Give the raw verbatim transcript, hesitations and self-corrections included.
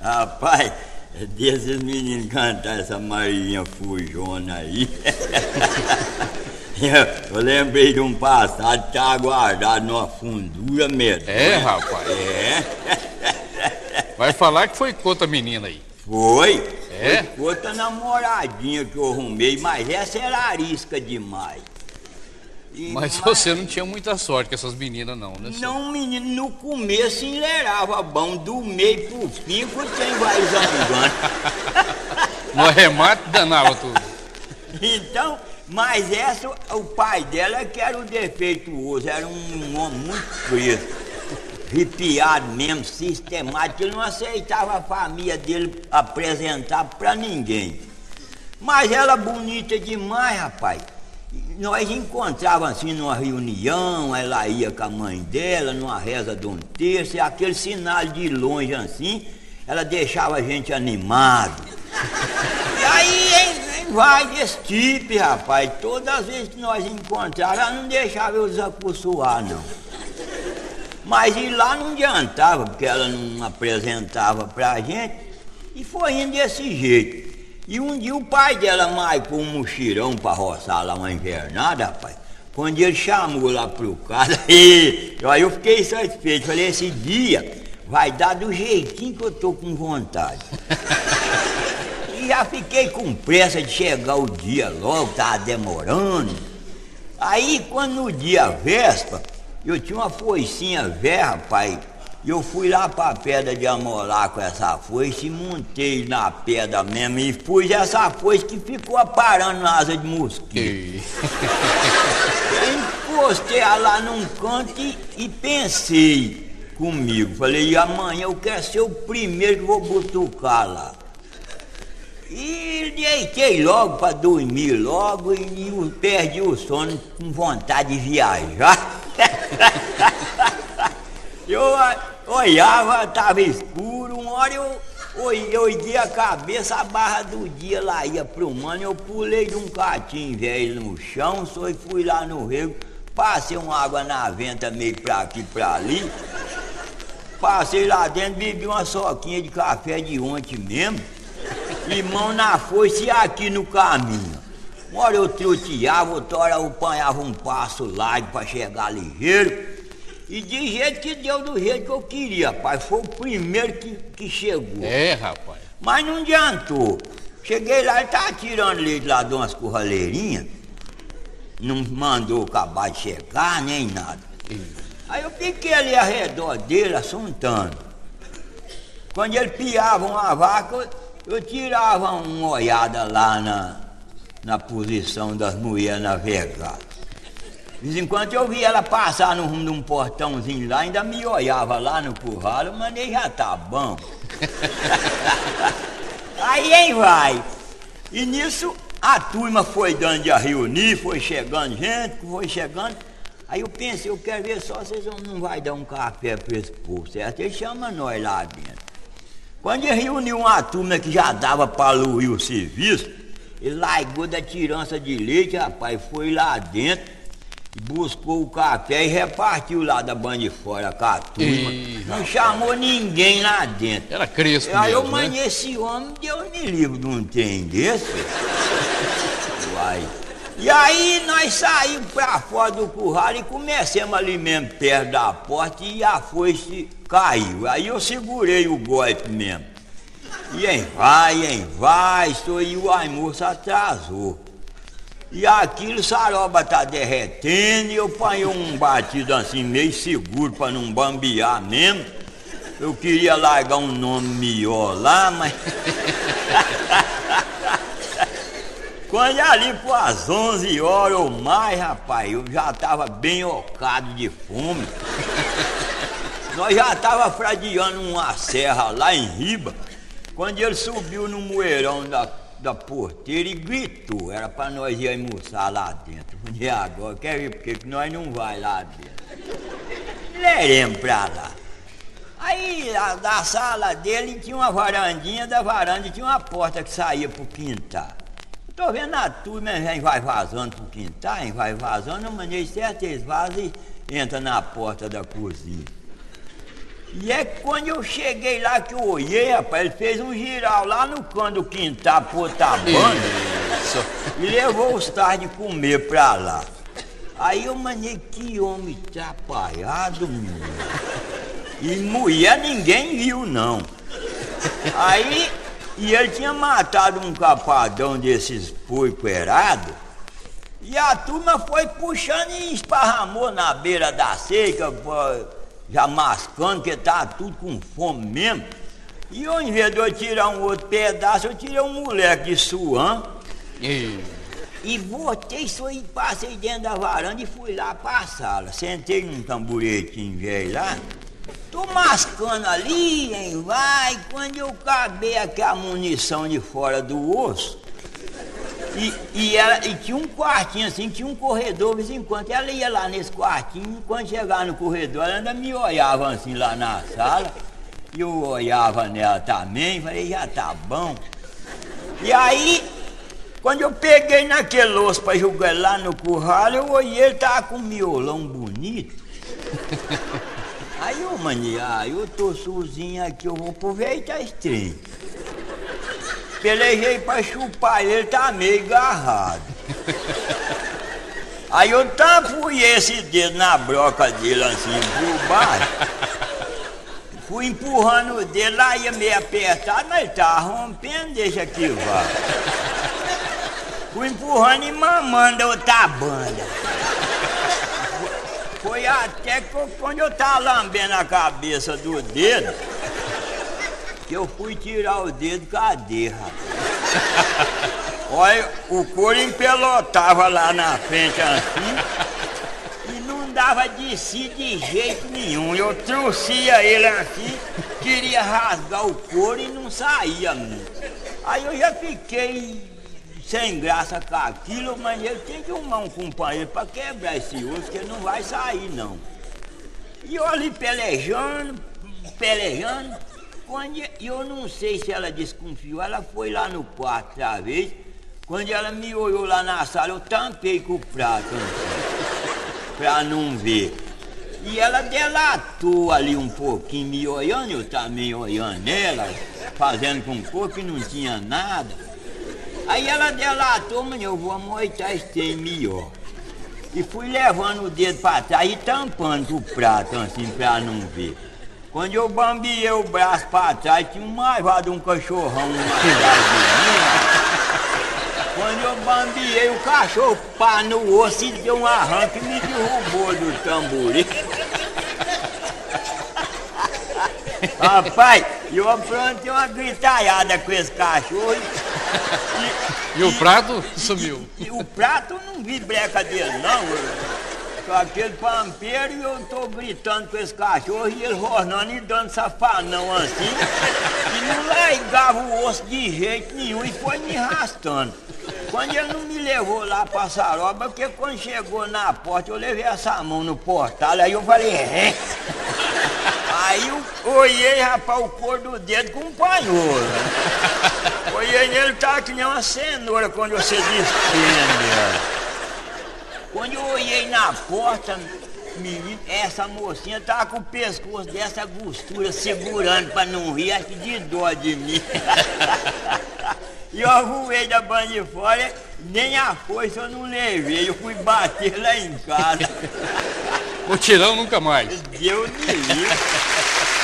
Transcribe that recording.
Rapaz, desses meninos cantar essa Marinha Fujona aí. Eu lembrei de um passado que tá guardado numa fundura mesmo. É, rapaz? É. Vai falar que foi com outra menina aí. Foi. É? Foi com outra namoradinha que eu arrumei, mas essa era arisca demais. E Mas mas... você não tinha muita sorte com essas meninas não, né? Não, menino, no começo enlerava bom, do meio pro fim, você vai zangando. No arremate danava tudo. Então, mas essa, o pai dela que era o defeituoso, era um homem muito preso, arrepiado mesmo, sistemático, ele não aceitava a família dele apresentar pra ninguém. Mas ela bonita demais, rapaz. Nós encontrávamos assim numa reunião, ela ia com a mãe dela, numa reza de um terço, e aquele sinal de longe assim, ela deixava a gente animado. E aí, hein, hein, vai desse tipo, rapaz, todas as vezes que nós encontrávamos, ela não deixava eu desacossoar, não. Mas ir lá não adiantava, porque ela não apresentava pra gente, e foi indo desse jeito. E um dia o pai dela marcou um mochirão pra roçar lá uma invernada, rapaz. Quando ele chamou lá pro casa, aí eu fiquei satisfeito. Falei, esse dia vai dar do jeitinho que eu tô com vontade. E já fiquei com pressa de chegar o dia logo, tava demorando. Aí quando no dia véspera, eu tinha uma foicinha velha, rapaz. E eu fui lá pra pedra de amolar com essa foice e montei na pedra mesmo e pus essa foice que ficou aparando na asa de mosquito. Eu encostei lá num canto e, e pensei comigo. Falei, e amanhã eu quero ser o primeiro que vou butucar lá. E deitei logo pra dormir logo e, e perdi o sono com vontade de viajar. Eu olhava, tava escuro, uma hora eu, eu, eu ergui a cabeça, a barra do dia lá ia pro mano, eu pulei de um catinho velho no chão, só fui lá no rio, passei uma água na venta meio pra aqui pra ali, passei lá dentro, bebi uma soquinha de café de ontem mesmo, e mão na foice e aqui no caminho. Uma hora eu troteava, outra hora eu apanhava um passo largo pra chegar ligeiro. E de jeito que deu do jeito que eu queria, rapaz. Foi o primeiro que, que chegou. É, rapaz. Mas não adiantou. Cheguei lá, ele tava tirando leite lá de umas curraleirinhas. Não mandou acabar de chegar, nem nada. Aí eu fiquei ali ao redor dele, assuntando. Quando ele piava uma vaca, eu, eu tirava uma olhada lá na, na posição das mulheres navegadas. De vez em quando eu via ela passar no rumo de um portãozinho lá, ainda me olhava lá no curral, eu mandei, já tá bom. Aí, hein, vai. E nisso, a turma foi dando de a reunir, foi chegando gente, foi chegando. Aí eu pensei, eu quero ver só vocês não vai dar um café pra esse povo, certo? Ele chama nós lá dentro. Quando ele reuniu uma turma que já dava pra aluir o serviço, ele largou da tirança de leite, rapaz, foi lá dentro. Buscou o café e repartiu lá da banha de fora com a turma. Ih, não rapaz. Chamou ninguém lá dentro. Era crespo aí mesmo, eu mandei, né? Esse homem deu me livro de um trem desse. Uai. E aí nós saímos pra fora do curral e começamos ali mesmo perto da porta e a foice caiu. Aí eu segurei o golpe mesmo. E em vai, em vai, e o almoço atrasou. E aquilo, saroba tá derretendo, e eu apanhei um batido assim, meio seguro pra não bambear mesmo. Eu queria largar um nome melhor lá, mas... Quando ali por as onze horas ou mais, rapaz, eu já tava bem ocado de fome. Nós já tava fradeando uma serra lá em Riba, quando ele subiu no moeirão da... da porteira e gritou, era pra nós ir almoçar lá dentro. E agora, quer ver porque que nós não vai lá dentro? Leremos pra lá. Aí, a, da sala dele tinha uma varandinha, da varanda tinha uma porta que saía pro quintal. Tô vendo a turma, vem, vai vazando pro quintal, hein, vai vazando, eu mandei certo, eles vazam e entram na porta da cozinha. E é quando eu cheguei lá que eu olhei, rapaz, ele fez um giral lá no canto do quintal, potabando, Isso. e levou os tais de comer pra lá. Aí eu mandei, que homem atrapalhado, menino. E mulher ninguém viu, não. Aí, e ele tinha matado um capadão desses porcoerados, e a turma foi puxando e esparramou na beira da cerca, já mascando, que tava tudo com fome mesmo. E eu, em vez de eu tirar um outro pedaço, eu tirei um moleque de suã. E... E botei isso aí, passei dentro da varanda e fui lá pra sala. Sentei num tamburetinho velho lá, tô mascando ali, hein, vai. Quando eu acabei aquela munição de fora do osso, e, e, ela, e tinha um quartinho assim, tinha um corredor, de vez em quando ela ia lá nesse quartinho, quando chegava no corredor, ela ainda me olhava assim lá na sala, e eu olhava nela também, falei, já tá bom. E aí, quando eu peguei naquele osso pra jogar lá no curral, eu olhei, ele tava com um miolão bonito. Aí eu, mano, ah, eu tô sozinho aqui, eu vou aproveitar esse trem. Pelejei pra chupar ele, tá meio agarrado. Aí eu tampui esse dedo na broca dele assim, por baixo. Fui empurrando o dedo, lá ia meio apertado, mas ele tava rompendo, deixa que vá. Fui empurrando e mamando a outra banda. Foi até que quando eu tava lambendo a cabeça do dedo, que eu fui tirar o dedo, cadê, rapaz? Olha, o couro empelotava lá na frente assim, e não dava de si de jeito nenhum. Eu trouxia ele assim, queria rasgar o couro e não saía muito. Aí eu já fiquei sem graça com aquilo, mas ele tem que arrumar um companheiro para quebrar esse osso, que ele não vai sair, não. E eu ali pelejando, pelejando, quando eu não sei se ela desconfiou, ela foi lá no quarto outra vez, quando ela me olhou lá na sala, eu tampei com o prato, assim, pra não ver. E ela delatou ali um pouquinho, me olhando, eu também olhando ela, fazendo com cor que não tinha nada. Aí ela delatou, mas eu vou amoitar esse trem melhor. E fui levando o dedo pra trás e tampando o prato assim pra não ver. Quando eu bambiei o braço pra trás, tinha um marvado, um cachorrão atrás de mim. Quando eu bambiei, o cachorro pá no osso e deu um arranque e me derrubou do tamborim. Rapaz, eu aprontei uma gritalhada com esse cachorro. E, e, e o prato sumiu. E, e o prato eu não vi breca dele, não. Eu, com aquele pampeiro e eu tô gritando com esse cachorro e ele rosnando e dando safanão assim. E não largava o osso de jeito nenhum e foi me arrastando. Quando ele não me levou lá pra Saroba, porque quando chegou na porta eu levei essa mão no portal, aí eu falei, é. Aí eu olhei, rapaz, o couro do dedo com um panholo. Olhei nele, tava que nem uma cenoura quando você desprende. Quando eu olhei na porta, menino, essa mocinha tava com o pescoço dessa gostura segurando pra não rir, acho que de dó de mim. E eu voei da banda de fora, nem a foice eu não levei, eu fui bater lá em casa. Mutirão nunca mais. Deus me livre.